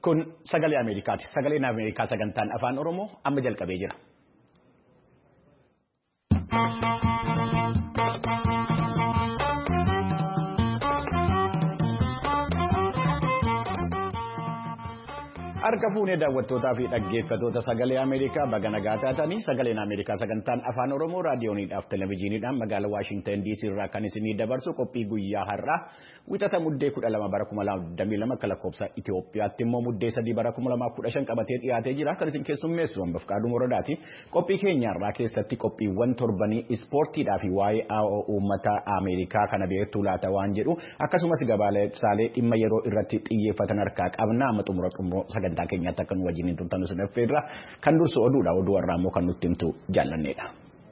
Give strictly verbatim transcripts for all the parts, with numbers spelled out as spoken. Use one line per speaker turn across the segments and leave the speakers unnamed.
Kun sagalee Ameerikaati. Sagaleen Ameerikaa sagantaan afaan Oromoo amma jalqabee jira. Harka fuunee daawwattootaa fi dhaggeeffattoota sagalee Ameerikaa baga nagaa taatanii sagaleen Ameerikaa sagantaan afaan Oromoo raadiyooniidhaaf televezyiiniidhaan magaalaa Waashintan D C irraa kan isinii dabarsu qophii guyyaa har'aa wixata muddee kudha lama bara kuma lamaaf digdamii lama akka lakkoofsa Itoophiyaatti immoo muddee sadii bara kuma lamaaf kudha shan qabatee dhiyaatee jira. Kan isin keessummeessu Hambaf Qaaduu Moradaati. Qophii keenya har'aa keessatti qophiiwwan torbanii ispoortiidhaa fi waa'ee uummata Ameerikaa kana beektuu laata waan jedhu akkasumas gabaasaalee dhimma yeroo irratti xiyyeeffatan harkaa qabna. Amma xumura xumuroo sagantaa keenyaatti akka nu wajjin turtan sun affeerra kan dursu oduudha. Oduu har'aa immoo kan nutti himtu jaallanneedha.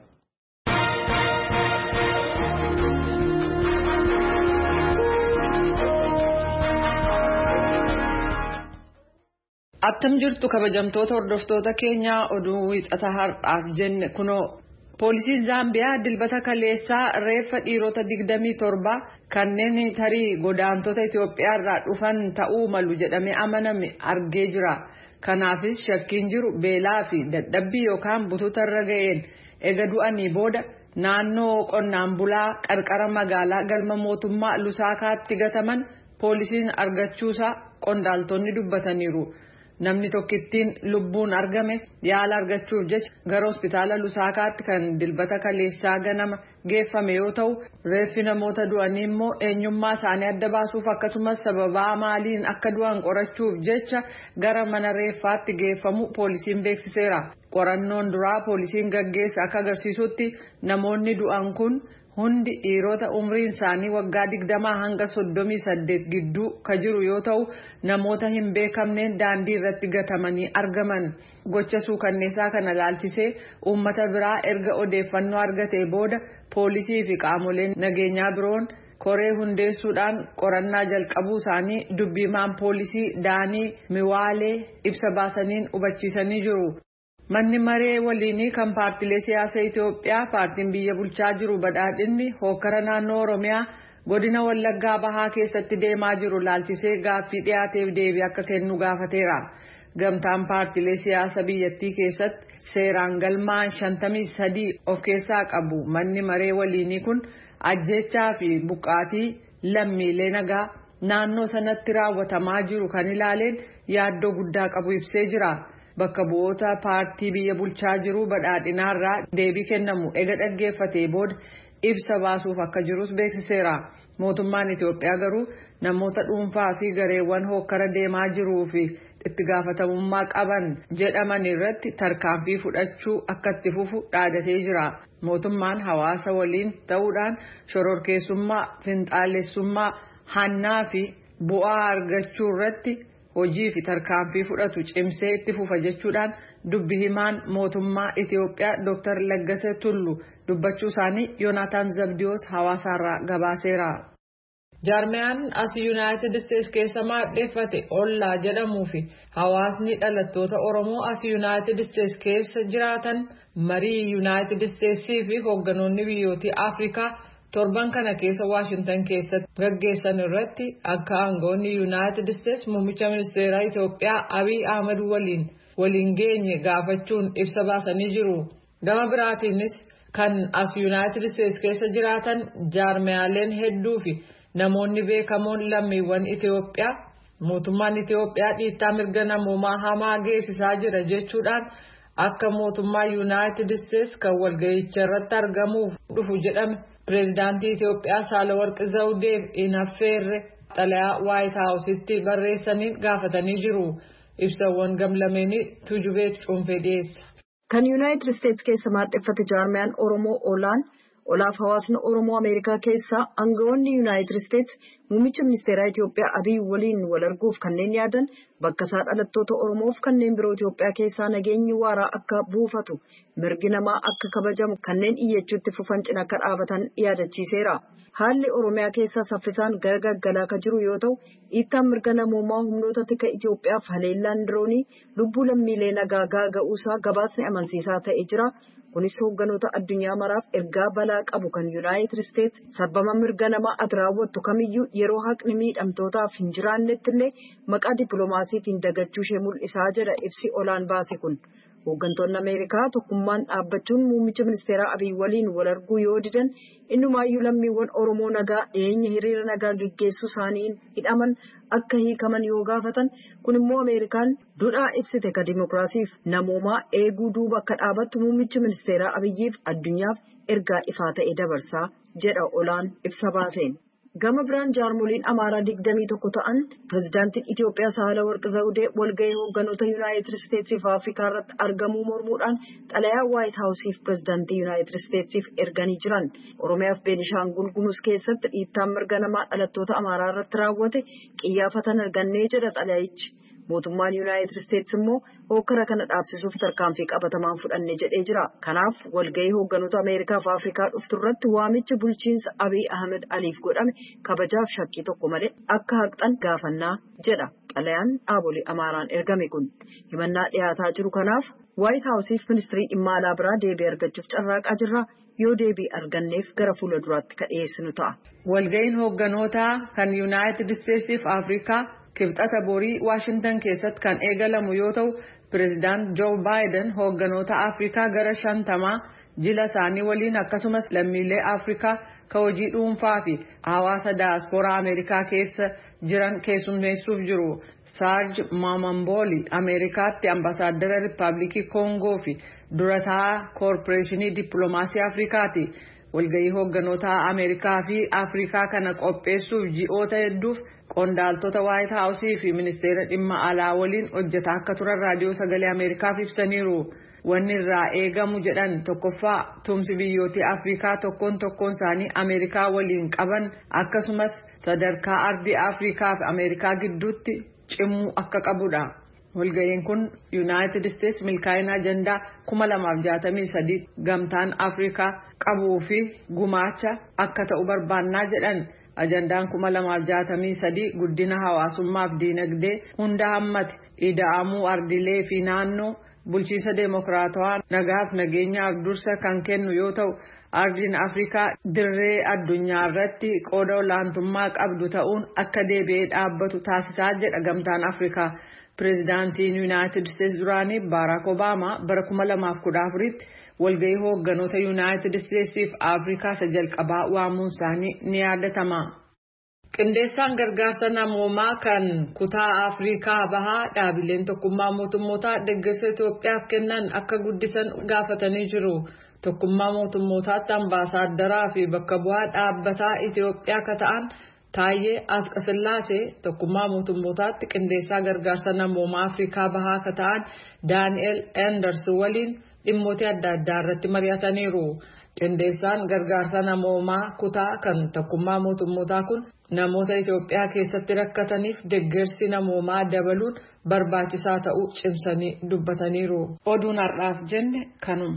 Attam jirtu kabajamtoota hordoftoota keenyaa oduu wixata har'aaf jenne kunoo poolisiin Zaambiyaa dilbata kaleessaa reeffa dhiirota digdamii torba kanneen tarii godaantota Itoophiyaa irraa dhufan ta'uu malu jedhamee amaname argee jira. Kanaafis shakkiin jiru beelaa fi dadhabbii yookaan butuuta irra ga'een ega du'anii booda naannoo qonnaan bulaa qarqara magaalaa galma mootummaa Lusaakaatti gataman poolisiin argachuusaa qondaaltonni dubbataniiru. Namni tokkittiin lubbuun argame yaala argachuuf jecha gara hospitaala Lusaakaatti kan dilbata kaleessaa ganama geeffame yoo ta'u reeffi namoota du'anii immoo eenyummaa isaanii adda baasuuf akkasumas sababaa maaliin akka du'an qorachuuf jecha gara mana reeffaatti geeffamu poolisiin beeksiseera. Qorannoon duraa poolisiin gaggeesse akka agarsiisutti namoonni du'an kun hundi dhiirota umriin isaanii waggaa digdamaa hanga soddomii saddeet gidduu ka jiru yoo ta'u namoota hin beekamneen daandii irratti gatamanii argaman. Gocha suukanneessaa kana laalchisee uummata biraa erga odeeffannoo argatee booda poolisii fi qaamoleen nageenyaa biroon koree hundeessuudhaan qorannaa jalqabuu isaanii dubbimaan poolisii Daanii Miwaalee ibsa baasaniin hubachiisanii jiru. Manni maree waliinii kan paartilee siyaasaa Itoophiyaa paartiin biyya bulchaa jiru badhaadhinni hokkara naannoo Oromiyaa godina Wallaggaa Bahaa keessatti deemaa jiru laalchisee gaaffii dhiyaateef deebii akka kennu gaafateera. Gamtaan paartilee siyaasaa biyyattii keessatti seeraan galmaan shantamii sadii of keessaa qabu manni maree waliinii kun ajjechaa fi buqqaatii lammiilee nagaa naannoo sanatti raawwatamaa jiru kan ilaaleen yaaddoo guddaa qabu ibsee jira. Bakka bu'oota paartii biyya bulchaa jiru badhaadhinaarraa deebii kennamu ega dhaggeeffatee booda ibsa baasuuf akka jirus beeksiseera. Mootummaan Itoophiyaa garuu namoota dhuunfaa fi gareewwan hokkara deemaa jiruu fi itti gaafatamummaa qaban jedhaman irratti tarkaanfii fudhachuu akka itti fufu dhaadatee jira. Mootummaan hawaasa waliin ta'uudhaan shororkeessummaa, finxaalessummaa, hannaa fi bu'aa argachuu irratti hojii fi tarkaanfii fudhatu cimsee itti fufa jechuudhaan dubbi himaan mootummaa Itoophiyaa Dr. Laggasee Tullu dubbachuu isaanii Yoonaataan Zabdiyoos hawaasaarraa gabaaseera. Jaarmiyaan as Yuunaayitid Isteets keessa maadheeffate Ollaa jedhamuu fi hawaasni dhalattoota Oromoo as Yuunaayitid Isteets keessa jiraatan marii Yuunaayitid Isteetsii fi hoogganoonni biyyootii Afrikaa torban kana keessa Waashintan keessatti gaggeessan irratti akka aangoonni Yuunaayitid Isteets muummicha ministeeraa Itoophiyaa Abiy Ahmed waliin waliin geenye gaafachuun ibsa baasanii jiru. Gama biraatiinis kan as Yuunaayitid Isteets keessa jiraatan jaarmiyaaleen hedduu fi namoonni beekamoon lammiiwwan Itoophiyaa mootummaan Itoophiyaa dhiittaa mirga namoomaa hamaa geessisaa jira jechuudhaan akka mootummaa Yuunaayitid Isteets kan walga'icha irratti argamuuf dhufu jedhame. Pireezidaantii Itoophiyaa Saalawarqi Zawudeef inaffeerre xalayaa Waayit Haawusitti barreessaniin gaafatanii jiru. Ibsawwan gamlameenii tujubeet cuunfee dhiyeessa.
Kan Yuunaayitid Isteets keessa maadheffate jaarmiyaan Oromoo Olaan olaaf hawaasni Oromoo Ameerikaa keessaa aangawoonni Yuunaayitid Isteets muummicha ministeeraa Itoophiyaa Abiy waliin wal arguuf kanneen yaadan bakka isaa dhalattoota Oromoof kanneen biroo Itoophiyaa keessaa nageenyi waaraa akka buufatu mirgi namaa akka kabajamu kanneen iyyachuutti fufan cina akka dhaabatan yaadachiiseera. Haalli Oromiyaa keessaa saffisaan gargaggalaa akka jiru yoo ta'u dhiittaan mirga namoomaa humnoota tika Itoophiyaaf haleellaan diroonii lubbuu lammiilee nagaa gaaga'uusaa gabaasni amansiisaa ta'ee jira. Kunis hoogganoota addunyaa maraaf ergaa balaa alaa qabu kan Yuunaayitid Isteets sarbama mirga namaa ati raawwattu kamiyyuu yeroo haqni miidhamtootaaf hin jiraannetti illee maqaa dippiloomaasiitiin dagachuu ishee mul'isaa jedha ibsi olaan baase kun. Hooggantoonni Ameerikaa tokkummaan dhaabbachuun muummicha ministeeraa Abiy waliin wal arguu yoo didan innumaayyuu lammiiwwan Oromoo nagaa dhiyeenya hiriira nagaa geggeessuu isaaniin hidhaman akka hiikaman yoo gaafatan kun immoo Ameerikaan duudhaa ibsite ka dimokiraasiif namoomaa eeguu duuba akka dhaabattu muummichi ministeeraa Abiyyiif addunyaaf ergaa ifaa ta'e dabarsaa jedha olaan ibsa baaseen. Gama biraan jaarmoliin Amaaraa digdamii tokko ta'an pirezidaantiin Itoophiyaa Saahilawarq Zawudee walgahii hoogganoota Yuunaayitid Isteetsiif Afrikaa irratti argamuu mormuudhaan xalayaa Waayit Haawusiif pirezidaantii Yuunaayitid Isteetsiif erganii jiran. Oromiyaa fi Beenishaangul Gumuz keessatti dhiittaan mirga namaa dhalattoota Amaaraa irratti raawwate qiyyaafatan argannee jedha xalayichi. Mootummaan Yuunaayitid Isteets immoo hokkara kana dhaabsisuuf tarkaanfii qabatamaan fudhanne jedhee jira. Kanaaf walgahii hoogganoota Ameerikaa fi Afrikaa dhuftu irratti waamicha bulchiinsa Abiy Ahmed Aliif godhame kabajaaf shakkii tokko malee akka haqxan gaafannaa jedha xalayaan dhaabolee Amaaraan ergame kun. Himannaa dhiyaataa jiru kanaaf Waayit Haawusiif ministirii dhimma alaa biraa deebii argachuuf carraaqaa jirra. Yoo deebii arganneef gara fuula duraatti ka dhiyeessinu ta'a.
Walgahiin hoogganootaa kan Yuunaayitid Isteetsiif Afrikaa kibxata borii Waashingtan keessatti kan eegalamu yoo ta'u pirezidaant Joo Baayiden hoogganoota Afrikaa gara shantamaa jila isaanii waliin akkasumas lammiilee Afrikaa ka hojii dhuunfaa fi hawaasa daasporaa Ameerikaa keessa jiran keessummeessuuf jiru. Saarj Mamambooli Ameerikaatti ambasaaddara Riippaabilikii Koongoo fi durataa koorporeeshinii dippiloomaasii Afrikaati. Walgahii hoogganoota Ameerikaa fi Afrikaa kana qopheessuuf ji'oota hedduuf qondaaltota Waayit Haawusii fi ministeera dhimma alaa waliin hojjetaa akka turan raadiyoo sagalee Ameerikaaf ibsaniiru. Wanni irraa eegamu jedhan tokkoffaa tumsi biyyooti Afrikaa tokkoon tokkoon isaanii Ameerikaa waliin qaban akkasumas sadarkaa ardii Afrikaa fi Ameerikaa gidduutti cimuu akka qabudha. Walgahiin kun Yuunaayitid Isteets milkaa'ina ajandaa kuma lamaaf jaatamii sadii gamtaan Afrikaa qabuu fi gumaacha akka ta'u barbaannaa jedhan. Ajandaan kuma lamaaf jaatamii sadii guddina hawaasummaaf diinagdee hunda hammate ida'amuu ardilee fi naannoo bulchiisa deemokiraatawaa nagaaf nageenyaaf dursa kan kennu yoo ta'u ardiin Afrikaa dirree addunyaa irratti qooda olaantummaa qabdu ta'uun akka deebi'ee dhaabbatu taasisaa jedha gamtaan Afrikaa. Pirezidaantiin Yuunaayitid Isteets duraanii Baaraak Obaamaa bara kuma lamaaf kudha afuritti walgahii hoogganoota Yuunaayitid Isteetsiif Afrikaa isa jalqabaa waamuun isaanii ni yaadatama. Qindeessaan gargaarsa namoomaa kan kutaa Afrikaa bahaa dhaabileen tokkummaa mootummootaa deeggarsa Itoophiyaaf kennan akka guddisan gaafatanii jiru. Tokkummaa mootummootaatti ambaasaaderaa fi bakka bu'aa dhaabbataa Itoophiyaa akka ta'an Taayyee Asqasillaasee tokkummaa mootummootaatti qindeessaa gargaarsa namoomaa Afrikaa bahaa akka ta'an Daani'el Enders waliin dhimmoota adda addaa irratti mari'ataniiru. Qindeessaan gargaarsa namoomaa kutaa kan tokkummaa mootummootaa kun namoota Itoophiyaa keessatti rakkataniif deeggarsi namoomaa dabaluun barbaachisaa ta'uu cimsanii dubbataniiru. Oduun har'aaf jenne kanuma.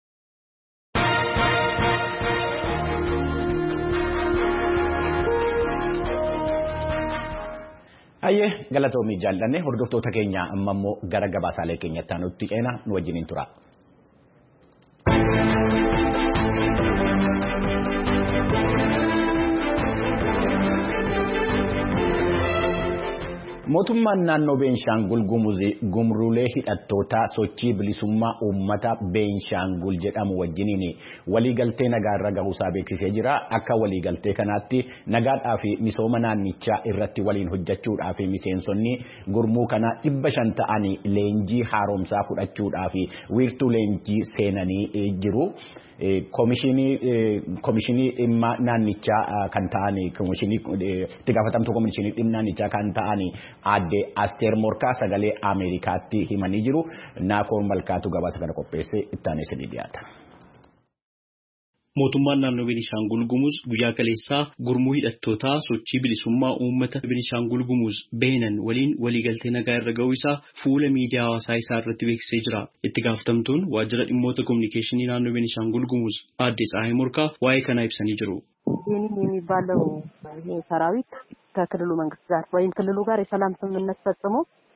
Ayyee galatoomii jaallanne hordoftoota keenya amma immoo gara gabaasaalee keenyatti aanutti ceena nu wajjiniin tura. Mootummaan naannoo Beenshaangul Gumuz gumruulee hidhattoota sochii bilisummaa uummata Beenshaangul jedhamu wajjiniin waliigaltee nagaa irra gahuusaa beeksisee jira. Akka waliigaltee kanaatti nagaadhaa fi misooma naannichaa irratti waliin hojjechuudhaa fi miseensonni gurmuu kana dhibba shan ta'anii leenjii haaromsaa fudhachuudhaa fi wiirtuu leenjii seenanii jiru. Komishinii dhimma naannichaa kan ta'an komishinii itti gaafatamtuu komishinii dhimma naannichaa kan ta'an aadde Asteer Morkaa sagalee Ameerikaatti himanii jiru. Naakoon Malkaatu gabaasa kana qopheesse itti aanee isinii dhiyaata.
Mootummaan naannoo Beenishaangul Gumuz guyyaa kaleessaa gurmuu hidhattootaa sochii bilisummaa uummata Beenishaangul Gumuz beenan waliin waliigaltee nagaa irra ga'uu isaa fuula miidiyaa hawaasaa isaa irratti beeksisee jira. Itti gaafatamtuun waajjira dhimmoota kominikeeshinii naannoo Beenishaangul Gumuz aadde Tsahaay Morkaa waa'ee kanaa ibsanii jiru.
ይህንን የሚባለው ሰራዊት ከክልሉ መንግስት ጋር ወይም ክልሉ ጋር የሰላም ስምምነት ፈጽሞ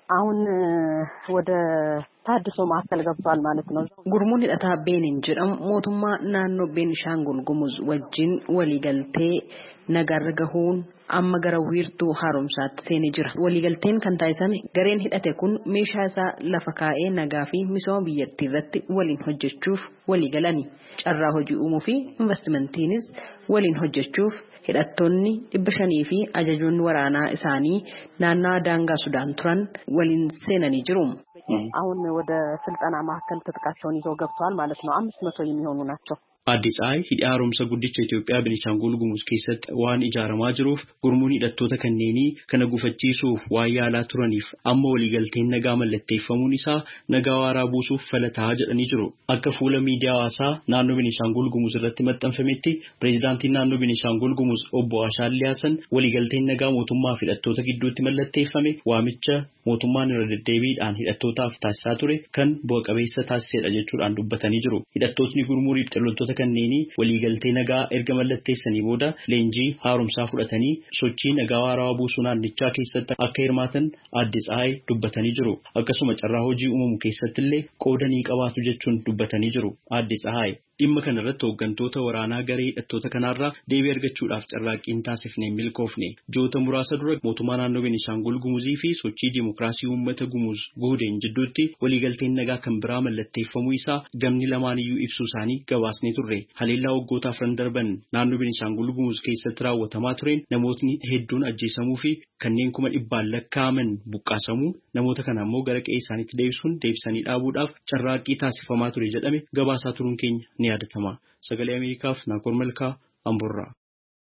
አሁን ወደ ታድሶ ማዕከል ገብቷል ማለት ነው።
ጉርሙን ሂደታ ቤኒን ጅራም ሞቱማ ናኖ ቤኒሻንጉል ጉሙዝ ወጅን ወሊገልቴ ነጋርገሁን አመገረ ዊርቱ ሀሩምሳት ሴኒ ጅራ ወሊገልቴን ከንታይሰም ገሬን ሂደቴ ኩን ሜሻሳ ለፈካኤ ነጋፊ ሚሶ ቢየርቲ ረት ወሊን ሆጀቹፍ ወሊገላኒ ጨራ ሆጂ ኡሙፊ ኢንቨስትመንቲንስ ወሊን ሆጀቹፍ hidhattoonni dhibba shanii fi ajajoonni waraanaa isaanii naannoo daangaa Sudaan turan waliin seenanii jiru.
አሁን ወደ ስልጠና ማዕከል ተጥቃቸውን ይዘው ገብቷል ማለት ነው። አምስት መቶ የሚሆኑ ናቸው።
አዲስ አይ ሂዲ አሮምሰ ጉዲቻ ኢትዮጵያ ቤኒሻንጉል ጉሙዝ ከሰጥ ዋን ኢጃራማ ጅሩፍ ጉርሙን ሂደቶተ ከነኒ ከነጉፈቺሱፍ ዋያላ ቱራኒፍ አሞ ወሊገልቴን ነጋ መለቴፈሙን ኢሳ ነጋ ዋራቡሱፍ ፈለታ ጀደኒ ጅሩ አከፉለ ሚዲያ ዋሳ ናኖ ቤኒሻንጉል ጉሙዝ ረት መጠንፈሜቲ ፕሬዝዳንት ናኖ ቤኒሻንጉል ጉሙዝ ኦቦ አሻሊያሰን ወሊገልቴን ነጋ ሞቱማ ሂደቶተ ጊዱት መለቴፈሜ ዋምቸ ሞቱማን ረደዴቢዳን ሂደቶታ አፍታሳ ቱሬ ከን ቦቀበይሰ ታሰደ ጀቹዳን ዱበተኒ ጅሩ ሂደቶትኒ ጉርሙሪ ጥሎቶ kanneni waligalte naga erga mallatteessanii booda leenjii haaromsaa fudhatanii sochii nagaa waaraa buusunaan dichaa keessatti akka hirmaatan addis ayi dubbatanii jiru akkasuma carraa hojii uumamu keessatti illee qoodanii qabaatu jechuun dubbatanii jiru addis ayi dhimma kanarratti hooggantoota waraanaa garee hidhattoota kanaarraa deebii argachuudhaaf carraaqqiin taasifnee milkoofne joota muraasa dura mootummaa naannoo Beenishaangul Gumuzii fi sochii dimokiraasii uummata Gumuz Guudeen jidduutti waliigalteen nagaa kan biraa mallatteeffamuu isaa gamni lamaan iyyuu ibsuu isaanii gabaasnee turre haleellaa waggoota afran darban naannoo Beenishaangul Gumuz keessatti raawwatamaa tureen namootni hedduun ajjeesamuu fi kanneen kuma dhibbaan lakkaa'aman buqqaasamuu namoota kana immoo gara qe'ee isaaniitti deebisuun deebisanii dhaabuudhaaf carraaqqii taasifamaa ture jedhame gabaasaa turuun keenya ni yadatama. Sagalee Ameerikaaf Naakoor Malkaa Amborraa.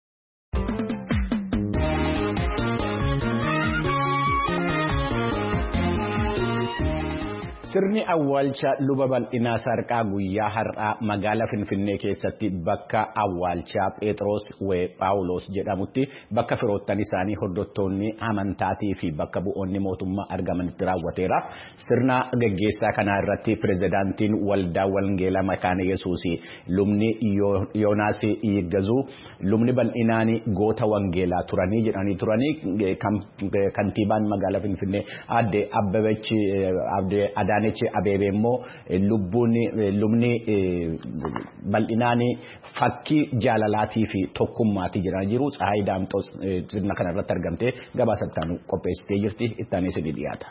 Sirni awwaalcha luba bal'inaa sarqaa guyyaa har'aa magaalaa Finfinnee keessatti bakka awwaalchaa Pheexroos wee Phaawulos jedhamutti bakka firoottan isaanii hordoftoonni amantaatii fi bakka bu'oonni mootummaa argamanitti raawwateera. Sirna gaggeessaa kana irratti pirezidaantiin waldaa Wangeelaa Makaana Yesuus lubni Yoonaas Yiggazuu lubni bal'inaan goota Wangeelaa turanii jedhanii turanii kantiibaan magaalaa Finfinnee aadde Abbabech Adaa Neche Abeebemmoo lubbuun lubni bal'inaan fakkii jaalalaatii fi tokkummaatii jiran jiru. Tsahaay Daamxoo sirna kana irratti argamtee gabaasattaan qopheessitee jirti. Ittaanis ni dhiyaata.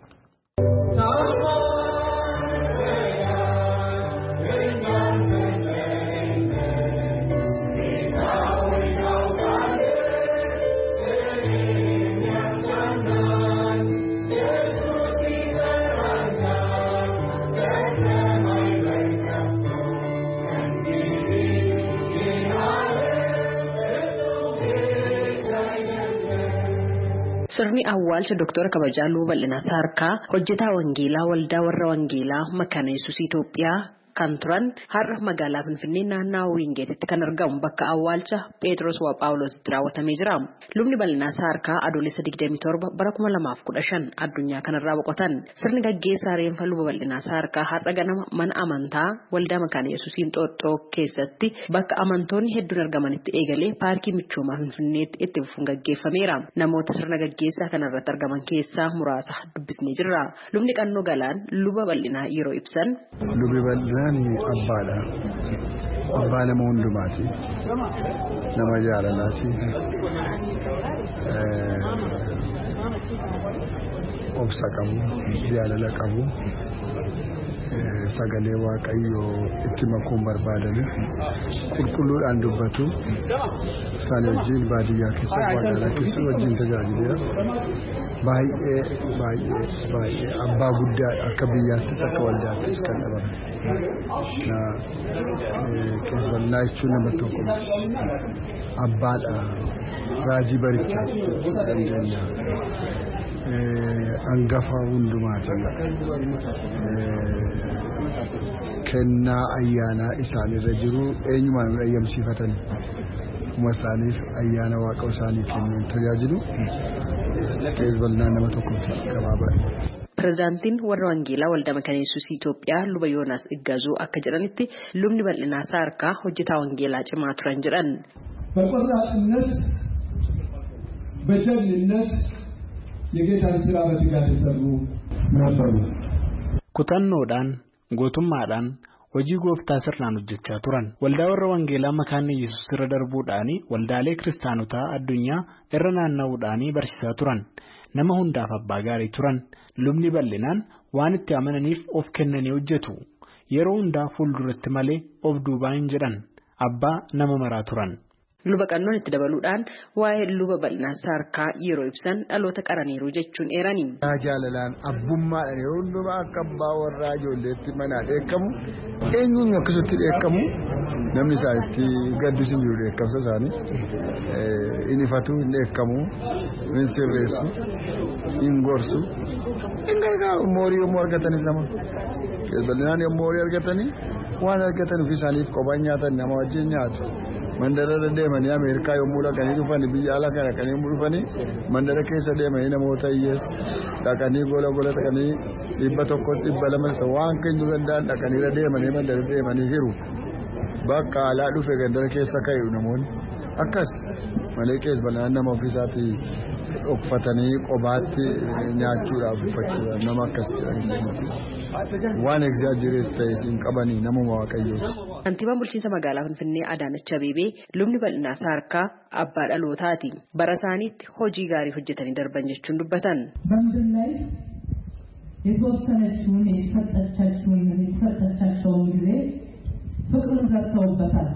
Sirni awwaalcha Doktor Kabajaa Luba Bal'inaa Saarkaa hojjetaa Wangeelaa waldaa warra Wangeelaa Makaana Yesuus Itoophiyaa kan turan har'a magaalaa Finfinnee naannawaa Wiingeetitti kan argamu bakka awwaalcha Pheexroos wee Phaawulositti raawwatamee jira. Lubni Bal'inaa Saarkaa adoolessa digdamii torba bara kuma lamaaf kudha shan addunyaa kanarraa boqotan. Sirni gaggeessaa reenfa Luba Bal'inaa Saarkaa har'a ganama mana amantaa waldaa Makaana Yesuusiin Xooxxoo keessatti bakka amantoonni hedduun argamanitti eegalee paarkii Michoomaa Finfinneetti itti fufuun gaggeeffameera. Namoota sirna gaggeessaa kanarratti argaman keessaa muraasa dubbisnee jirra. Lubni Qannoo Galaan Luba Bal'inaa yeroo ibsan.
Lubi Bal'inaa Abbaadha. Abbaa nama hundumaati. Nama jaalalaati. Obsa qabu, jaalala qabu. Sagalee Waaqayyoo itti makuun barbaadani. Qulqulluudhaan dubbatu. Isaan wajjin baadiyyaa keessa magaalaa keessa wajjin tajaajileera. Baay'ee baay'ee baay'ee abbaa guddaa akka biyyaattis akka waldaattis kan dhaban. Na keessummaa jechuun nama tokko miti. Abbaadha raajii barichaati jechuu dandeenya. Hangafa hundumaati. Kennaa ayyaanaa isaanirra jiru eenyumaan ayyamsiifatan kuma isaaniif ayyaana waaqa isaanii kennuun tajaajilu. Keessummaa nama tokko gabaabaa.
Pirezidaantiin warra Wangeelaa waldaa Makaana Yesuus Itoophiyaa Luba Yoonaas Yiggazuu akka jedhanitti lubni Bal'inaa Saarkaa hojjetaa Wangeelaa cimaa turan jedhan.
በቆራጥነት በጀግንነት የጌታን ሥራ በትጋት የሰሩ ነበሩ።
kutannoodhaan gootummaadhaan hojii gooftaa sirnaan hojjechaa turan. Waldaa warra wangeelaa makaana Yesuus irra darbuudhaan waldaalee kiristaanotaa addunyaa irra naanna'uudhaan barsiisaa turan. Nama hundaaf abbaa gaarii turan. Lubni bal'inaan waan itti amananiif of kennanii hojjetu. Yeroo hundaa fuulduratti malee of duubaa hin jedhan. Abbaa nama maraa turan.
Luba qannoon itti dabaluudhaan waa'ee luba bal'inaa saarkaa yeroo ibsan dhaloota qaraniiru jechuun eerani.
Jaalalaan abbummaadhaan yeroo hundumaa akka abbaa warraa ijoolleetti manaa dheekkamu eenyuun akkasutti dheekkamu namni isaanitti gaddus hin jiru dheekkamsa isaanii hin ifatu hin dheekkamu hin sirreessu hin gorsu hin gargaaru moorii yommuu argatanis nama bal'inaan yommuu moorii argatanii waan argatan ofii isaaniif qophaan nyaatan nama wajjin nyaatu. Mandara deemanii Ameerikaa yommuu dhaqanii dhufanii biyya alaa kana dhaqanii yommuu dhufanii mandara keessa deemanii namoota hiyyees dhaqanii gola gola dhaqanii dhibba tokko dhibba lama waan kennuu danda'an dhaqanii deemanii mandara deemanii hiru bakka alaa dhufe gandara keessa ka'u namoonni akkas malee keessa bal'inaan nama ofiisaatii uffatanii qobaatti nyaachuudhaaf uffachuudhaaf nama akkas waan egzaajireet ta'e siin qabanii namuma waaqayyooti.
Kantiibaan bulchiinsa magaalaa Finfinnee Adaanach Abeebee lubni bal'inaa saarkaa abbaa dhalootaati. Bara isaaniitti hojii gaarii hojjetanii darban jechuun dubbatan.
በምድር ላይ የተወሰነችውን የተሰጠቻቸውን የተሰጠቻቸውን ጊዜ ፍቅርን ሰጥተውበታል፣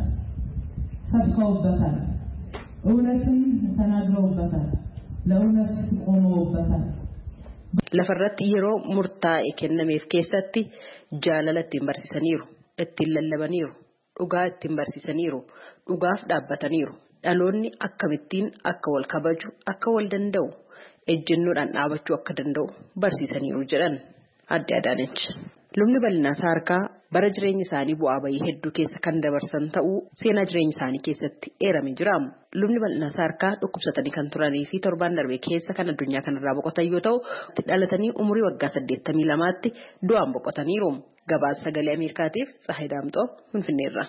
ሰብከውበታል፣ እውነትን ተናግረውበታል፣ ለእውነት ቆመውበታል።
Lafarratti yeroo murtaa'e kennameef keessatti jaalala ittiin barsiisaniiru, ittiin lallabaniiru, dhugaa ittiin barsiisaniiru, dhugaaf dhaabbataniiru. Dhaloonni akkamittiin akka wal kabaju, akka wal danda'u, ejjennoodhaan dhaabachuu akka danda'u barsiisaniiru jedhan adde Adaanech. Lubni bal'inaa saarkaa bara jireenya isaanii bu'aa bayii hedduu keessa kan dabarsan ta'uu seenaa jireenya isaanii keessatti eeramee jira. Lubni bal'inaa saarkaa dhukkubsatanii kan turanii fi torbaan darbee keessa kan addunyaa kanarraa boqotan yoo ta'u, dhalatanii umurii waggaa saddeettamii lamaatti du'aan boqotaniiru. Gabaasa sagalee Ameerikaatiif Tsahayi Daamxoo Finfinneerra.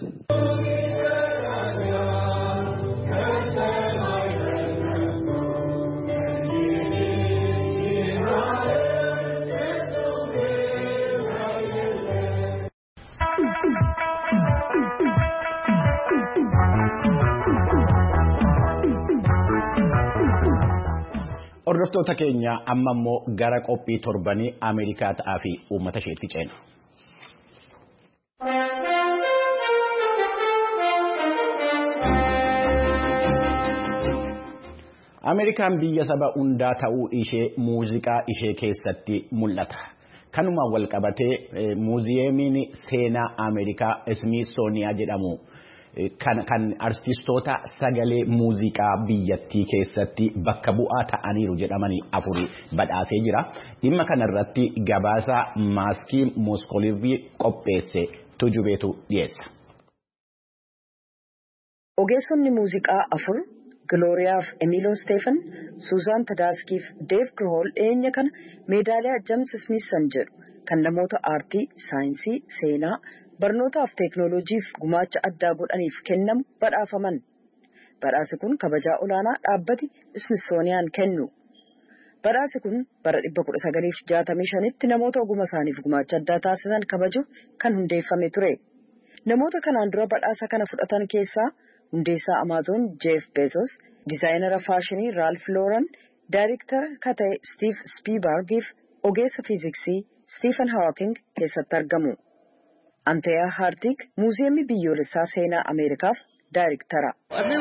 Hordoftoota keenya amma immoo gara qophii torbanii Ameerikaa ta'aa fi uummata isheetti ceena. Ameerikaan biyya saba hundaa ta'uu ishee muuziqaa ishee keessatti mul'ata. Kanumaan wal qabatee muuziyeemiin seenaa Ameerikaa Smithsonian jedhamu kan kan artistoota sagalee muuziqaa biyyattii keessatti bakka bu'aa ta'aniiru jedhamanii afuri badhaasee jira. Dhimma kanarratti gabaasa maaskii Moskoliivii qopheesse tujubeetu dhiyeessa.
Ogeessonni muuziqaa afur Glooriyaaf Emilio Stephen, Suuzaan Tadaaskiif Deev Grohl dhiyeenya kana meedaaliyaa James Smithson jedhu kan namoota aartii, saayinsii, seenaa, barnootaaf teeknooloojiif gumaacha addaa godhaniif kennamu badhaafaman. Badhaasi kun kabajaa olaanaa dhaabbati Smithsonian kennu. Badhaasi kun bara dhibba kudha sagaliif jaatamii shanitti namoota oguma isaaniif gumaacha addaa taasisan kabajuuf kan hundeeffame ture. Namoota kanaan dura badhaasa kana fudhatan keessaa hundeessaa Amazon Jeff Bezos, dizaayinara faashinii Ralph Lauren, daayirektara kata'e Steve Spielbergiif ogeessa fiiziksii Stephen Hawking keessatti argamu. Anteyaa Hartig muuziyeemii biyyoolessaa seenaa Ameerikaaf daayirektara.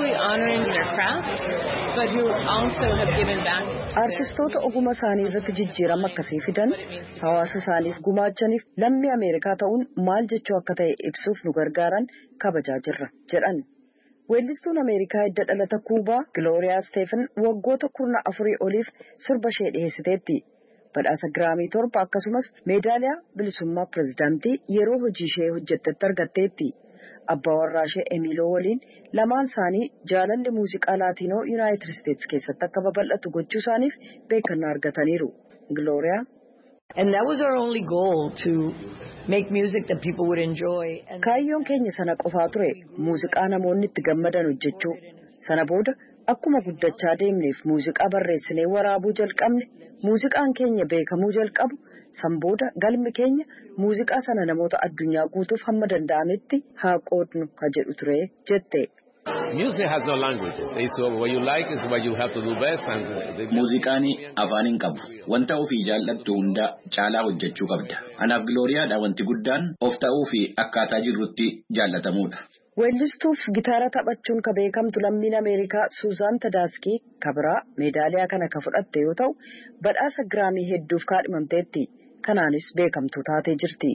Artistoota oguma isaanii irratti jijjiirama akkasii fidan hawaasa isaaniif gumaachaniif lammii Ameerikaa ta'uun maal jechuu akka ta'e ibsuuf nu gargaaran kabajaa jirra jedhan. Weellistuun Ameerikaa hidda dhalata Kuubaa Glooriyaa Stephen waggoota kurna afurii oliif sirba ishee dhiyeessiteetti. Badhaasa Giraamii torba akkasumas meedaaliyaa bilisummaa pirezidaantii yeroo hojii ishee hojjettetti argatteetti. Abbaa warraa ishee Emilio waliin lamaan isaanii jaalalli muuziqaa Laatiinoo Yuunaayitid Isteetsi keessatti akka babal'atu gochuu isaaniif beekannaa argataniiru. Glooriyaa.
And that was our only goal, to make music that people would enjoy.
Kaayyoon keenya sana qofaa ture muuziqaa namoonni itti gammadan hojjechuu. Sana booda Akkuma guddachaa deemneef muuziqaa barreessinee waraabuu jalqabne muuziqaan keenya beekamuu jalqabu sanbooda galmi keenya muuziqaa sana namoota addunyaa guutuuf hamma danda'ametti haa qoodnu ka jedhu ture jette.
Music has no language. It's what you like is what you have to do best.
Muuziqaani afaan hin qabu. Wanta ofii jaallattu hunda caalaa hojjechuu qabda. Anaaf Gilooriyaadha wanti guddaan of ta'uu fi akkaataa jirrutti jaallatamuudha.
Weellistuuf gitaara taphachuun ka beekamtu lammiin Ameerikaa Suuzaan Tadaaskii kabraa meedaaliyaa kana ka fudhatte yoo ta'u badhaasa giraamii hedduuf kaadhimamteetti. Kanaanis beekamtu taatee jirti.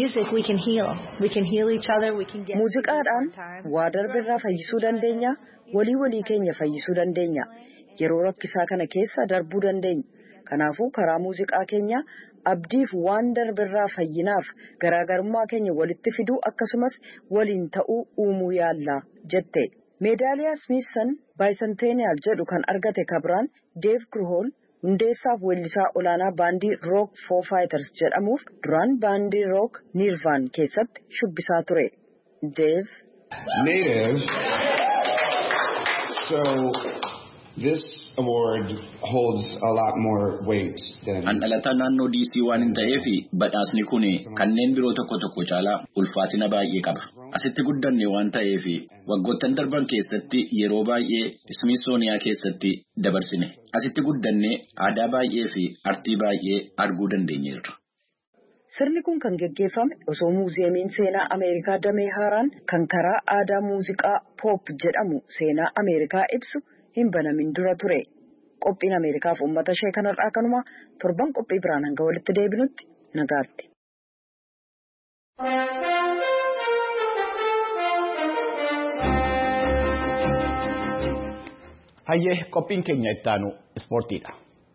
Muuziqaadhaan waa darbirraa fayyisuu dandeenya, walii walii keenya fayyisuu dandeenya, yeroo rakkisaa kana keessa darbuu dandeenya. Kanaafuu karaa muuziqaa keenya abdiif waan darbirraa fayyinaaf garaagarummaa keenya walitti fiduu akkasumas waliin ta'uu uumuu yaalla jette. Meedaaliyaa Smithson Bicentennial jedhu kan argate kabiraan Dave Grohl hundeessaaf weellisaa olaanaa baandii Rock for Fighters jedhamuuf duraan baandii Rock Nirvana keessatti shubbisaa ture. Dave.
Native. So this award holds a lot more weight than.
Andalata naannoo D C waan hin ta'eef badhaasni kun kanneen biroo tokko tokko caalaa ulfaatina baay'ee qaba. Asitti guddanne waan ta'eef waggoottan darban keessatti yeroo baay'ee Smithsonian keessatti dabarsine. Asitti guddanne aadaa baay'ee fi artii baay'ee arguu dandeenyeerra.
Sirni kun kan geggeeffame osoo muuziyeemiin seenaa Ameerikaa damee haaraan kan karaa aadaa muuziqaa pop jedhamu seenaa Ameerikaa ibsu hin banamin dura ture. Qophiin Ameerikaaf uummata ishee kanarraa kanuma torban qophii biraan hanga walitti deebinutti nagaatti.
Hayyee qophiin keenya itti aanu ispoortiidha.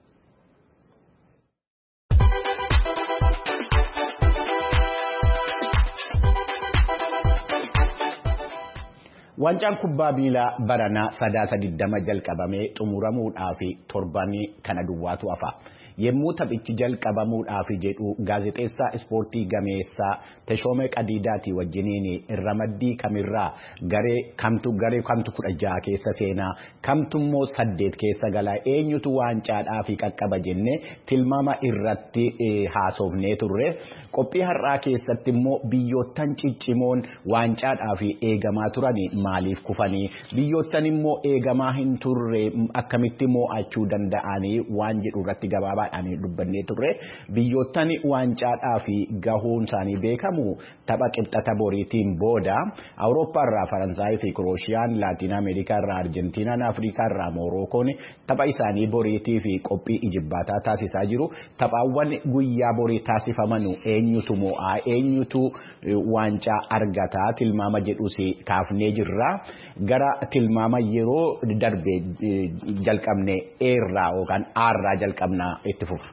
Waancaan kubbaa miilaa baranaa sadaasa digdama jalqabamee xumuramuudhaaf torbanii kana duwwaatu hafa. Yemmuu taphichi jalqabamuudhaaf jedhu gaazexeessaa ispoortii gameessaa Teshoomee Qadiidaatii wajjiniin ramaddii kamirraa garee kamtu garee kamtu kudha jaha keessa seenaa kamtummoo saddeet keessa galaa eenyutu waancaadhaa fi qaqqaba jennee tilmaama irratti haasofnee turre. Qophii har'aa keessatti immoo biyyoottan ciccimoon waancaadhaa fi eegamaa turan maaliif kufanii biyyoottan immoo eegamaa hin turre akkamitti mo'achuu danda'anii waan jedhu irratti gabaabaadhaan dubbannee turre. Biyyoottan waancaadhaa fi gahuun isaanii beekamu tapha qixxata boriitiin booda Awurooppaa irraa Faransaayii fi Kiroosiyaan, Laatiin Ameerikaa irraa Arjentiinaan, Afrikaa irraa Moorookoon tapha isaanii boriitii fi qophii ijibbaataa taasisaa jiru. Taphaawwan guyyaa borii taasifaman eenyutu mo'aa eenyutu waancaa argataa tilmaama jedhus kaafnee jirra. Gara tilmaama yeroo darbe jalqabne eerraa yookaan aarraa jalqabnaa itti fufa.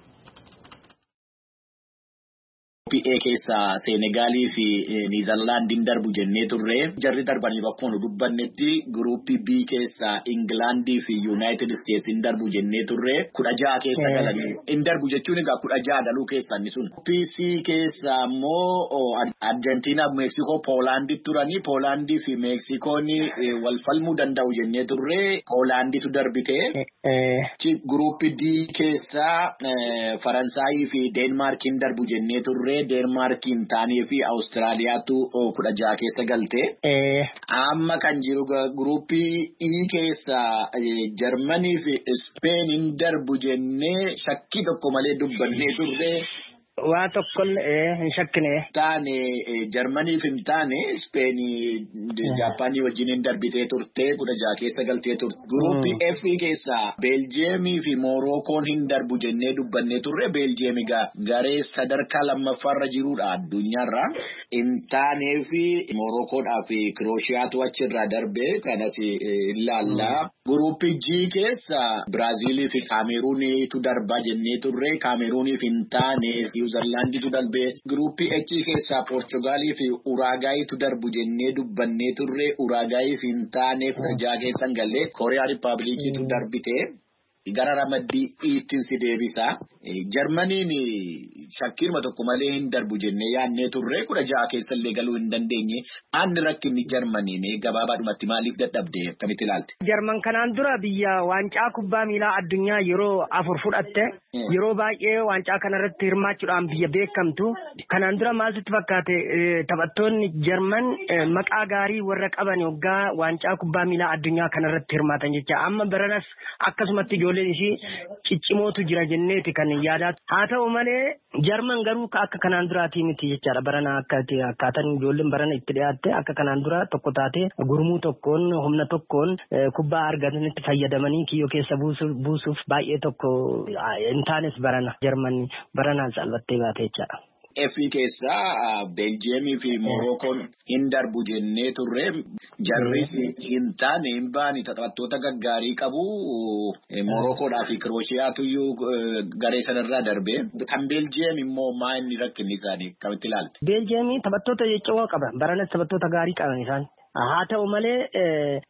P A keessaa Seenegaalii fi Niizerlaandiin darbu jennee turre jarri darbanii bakkoon dubbannetti guruuppii B keessaa Ingilaandii fi Yuunaayitid Isteetsiin darbu jennee turre kudha jaha keessa galanii in darbu jechuun egaa kudha jaha galuu keessaa inni sun. P C keessaa immoo Arjentiinaa fi Meeksikoo Poolaandii turanii Poolaandii fi Meeksikoon wal falmuu danda'u jennee turre Poolaandiitu darbite. Guruuppii D keessaa Faransaayii fi Deenmaarkiin darbu jennee turre. Deenmaarkiin taanii fi Awustiraaliyaatu kudha jaha keessa galte. Amma kan jiru guruuppii E keessa Jarmanii fi Ispeeniin darbu jennee shakkii tokko malee dubbannee turre.
Waa tokkollee hin shakkine.
Taane Jarmaniif hin taane Ispeenii Jaappaanii wajjin hin darbitee turte kudha jaha keessa galtee turte. Guruuppii F keessaa Beeljeemii fi Moorookoon hin darbu jennee dubbannee turre. Beeljeemii garee sadarkaa lammaffaarra jirudha addunyaarra. Hin taanee fi Moorookoodhaa fi Kirooshiyaatu achirraa darbe kanas ilaallaa. Guruuppii G keessaa Biraazilii fi Kaameruuniitu darbaa jennee turre. Kaameruuniif hin taane Niwuzerlaandiitu darbe. Guruuppii H keessaa Poorchugaalii fi Uraagaayitu darbu jennee dubbannee turre. Uraagaayii fi hin taane kudha jaha keessan galle. Kooriyaa Rippaabilikiitu darbite. Gara ramaddii ittiin si deebisa. Jarmaniin shakkiirma tokko malee hin darbu jennee yaadnee turre kudha ja'a keessallee galuu hin dandeenye aanni rakkinni Jarmaniin gabaabaadhumatti maaliif dadhabde akkamitti ilaalte?
Jarman kanaan dura biyya waancaa kubbaa miilaa addunyaa yeroo afur fudhatte yeroo baay'ee waancaa kanarratti hirmaachuudhaan biyya beekamtu kanaan dura maal sitti fakkaate taphattoonni Jarman maqaa gaarii warra qaban yoggaa waancaa kubbaa miilaa addunyaa kanarratti hirmaatan jecha amma baranas akkasumatti ijoolleen ishii ciccimootu jira jenneeti kan yaadaa haa ta'u malee Jarman garuu akka kanaan duraatii miti jechaadha barana akkaataan ijoolleen barana itti dhiyaatte akka kanaan dura tokko taate gurmuu tokkoon humna tokkoon kubbaa argatanitti fayyadamanii kiyyoo keessa buusuuf baay'ee tokko hin taanes barana Jarman baranaan salphattee baate jechaadha.
Efii keessaa Beeljiyeemii fi Morookoon hin darbu jennee turre jarris hin taane hin baane taphattoota gaggaarii qabu Morookoodhaa fi Kirooshiyaatu iyyuu garee sanarraa darbe kan Beeljiyeem immoo maa inni rakkinni isaanii akkamitti ilaalte?
Beeljiyeemii taphattoota jechoo qaba baranas taphattoota gaarii qaban isaan. Haa ta'u malee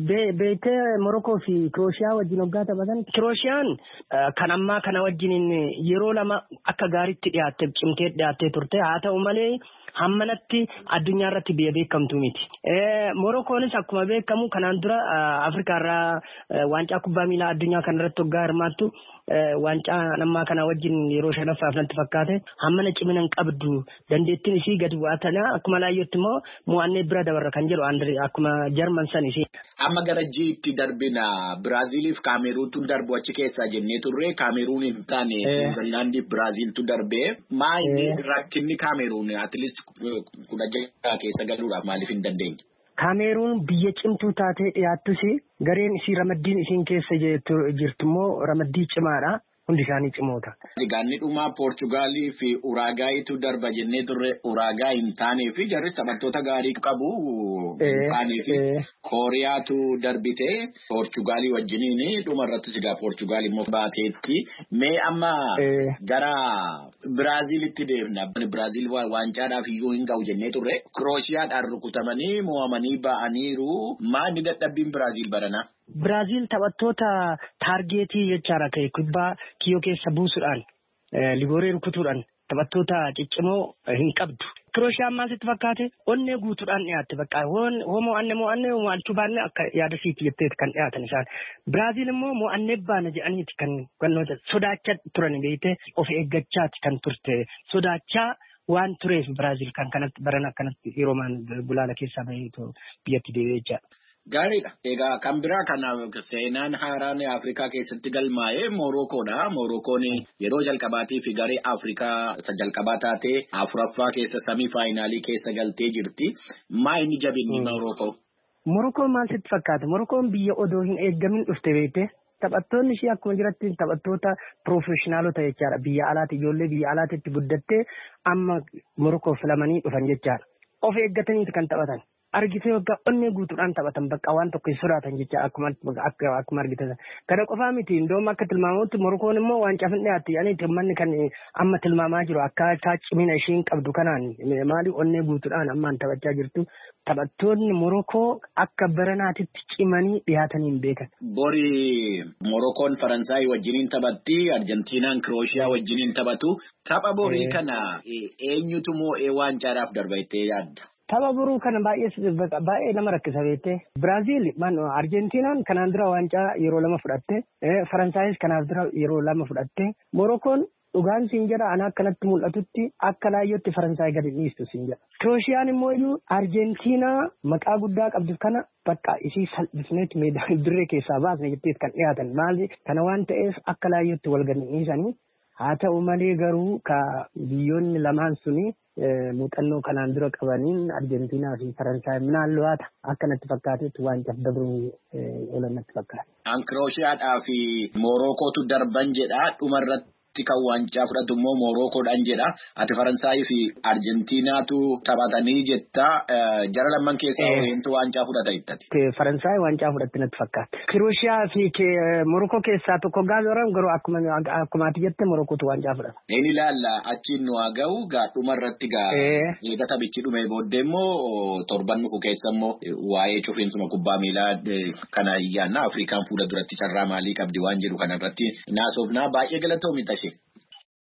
beekee Morookoo fi Kirooshiyaa wajjin hoggaa taphatan Kirooshiyaan kan ammaa kana wajjin yeroo lama akka gaariitti dhiyaattee cimtee dhiyaattee turte haa ta'u malee hammanatti addunyaa irratti biyya beekamtu miti. Morookoonis akkuma beekamu kanaan dura Afrikaarraa waancaa kubbaa miilaa addunyaa kanarratti hoggaa hirmaattu waancaa ammaa kana wajjin yeroo shanaffaaf natti fakkaate hammana cimina hin qabdu dandeettiin ishii gadi bu'aatana akkuma laayyootti immoo mo'annee bira dabarra kan jedhu akkuma Jarman san ishii.
Amma gara jiitti darbina Biraaziiliif Kaameruutu darbu achi keessaa jennee turre Kaameruun hin taane Finlaandiif Biraaziiltu darbee maa inni rakkinni Kaameruun atileet kudha jaha keessa galuudhaaf maaliif hin dandeenye?
Kaameruun biyya cimtuu taatee dhiyaattus gareen isii ramaddiin isiin keessa jirtu immoo ramaddii cimaadha. Hundi isaanii cimoota.
Gaanni dhumaa Poorchugaalii fi Uraagaayitu darba jennee turre Uraagaa hin taanee fi jarris taphattoota gaarii qabu hin taanee fi Kooriyaatu darbite Poorchugaalii wajjiniin dhumarratti sigaa Poorchugaalii immoo baateetti mee amma gara Biraaziilitti deemna. Biraaziil waancaadhaaf iyyuu hin ga'u jennee turre Kirooshiyaadhaan rukutamanii mo'amanii ba'aniiru maali dadhabbiin Biraaziil baranaa?
Biraaziil taphattoota taargeetii jechaadha ka'e kubbaa kiyyoo keessa buusuudhaan ligooree rukutuudhaan taphattoota ciccimoo hin qabdu. Kirooshaan maal sitti fakkaate onnee guutuudhaan dhiyaatte bakka homoo anne moo anne mo'achuu baanne akka yaada siiti jetteeti kan dhiyaatan isaan. Biraaziil immoo mo'annee baana jedhaniiti kan gannoota sodaachaa turan beekte of eeggachaati kan turte sodaachaa waan tureef Biraaziil kan kanatti baran akkanatti yeroomaan gulaala keessaa baheetu biyyatti deebi'ee jira.
Gaariidha. Egaa kan biraa kana seenaan haaraan Afrikaa keessatti galmaa'ee Morookoodha. Morookoon yeroo jalqabaatii fi garee Afrikaa isa jalqabaa taatee afuraffaa keessa samii faayinaalii keessa galtee jirti. Maa inni jabinni Morookoo?
Morookoon maal sitti fakkaata? Morookoon biyya odoo hin eeggamin dhufte beekte. Taphattoonni ishee akkuma jiratti taphattoota piroofeshinaalota jechaadha. Biyya alaatti ijoollee biyya alaatti guddattee amma Morookoo filamanii dhufan jechaadha. Of eeggataniiti kan taphatan. Argitee waggaa onnee guutuudhaan taphatan bakka waan tokko hin sodaatan jecha akkuma akkuma argitan. Kana qofaa miti indoom akka tilmaamutti Morookoon immoo waancaa hin dhiyaatti yaani manni kan amma tilmaamaa jiru akka cimina ishiin qabdu kanaan maali onnee guutuudhaan ammaan taphachaa jirtu taphattoonni Morookoo akka baranaatitti cimanii dhiyaatanii hin beekan.
Bori Morookoon Faransaay wajjiniin taphatti Arjentiinaan Kirooshiyaa wajjiniin taphatu tapha borii kana eenyutu moo'ee waancaadhaaf darba jettee yaadda?
Tapha boruu kana baay'ee baay'ee nama rakkisa beekte. Biraaziil Arjentiinaan kanaan dura waancaa yeroo lama fudhatte. Faransaayis kanaan dura yeroo lama fudhatte. Morookoon dhugaan siin jedha ana akkanatti mul'atutti akka laayyootti Faransaay gadi dhiistu siin jedha. Kirooshiyaan immoo iyyuu Arjentiinaa maqaa guddaa qabdu kana bakka isii salphisneetti meedaa dirree keessaa baasne jetteet kan dhiyaatan maali kana waan ta'eef akka laayyootti wal gadi dhiisanii haa ta'u malee garuu ka biyyoonni lamaan suni muuxannoo kanaan dura qabaniin Arjentiinaa fi Faransaay minaalluwaata akkanatti fakkaatetti waancaaf dabruu oolannatti fakkaata.
An Kirooshiyaadhaa fi Morokootu darban jedhaa dhumarratti kan waancaa fudhatu immoo Morookoodhaan jedha. Ati Faransaayii fi Arjentiinaatu taphatanii jetta jara lamman keessaa eenyutu waancaa fudhata jettati.
Faransaay waancaa fudhatti natti fakkaata. Kirooshiyaa fi Morookoo keessaa tokko gaazoraan garuu akkuma akkuma ati jette Morokootu waancaa fudhata.
Inni ilaalla achiin nu haa ga'u gaa dhumarratti gaa eega taphichi dhumee booddee immoo torban nufu keessa immoo waa'ee cufiinsuma kubbaa miilaa kana iyyaanna Afrikaan fuula duratti carraa maalii qabdi waan jedhu kanarratti naasofnaa baay'ee galatoomi tashi.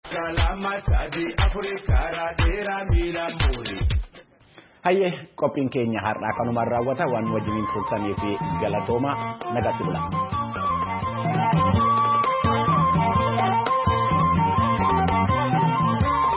Hayyee qophiin keenya har'aa kanumaan raawwata waan wajjiniin turtanii fi galatooma nagaatti bula.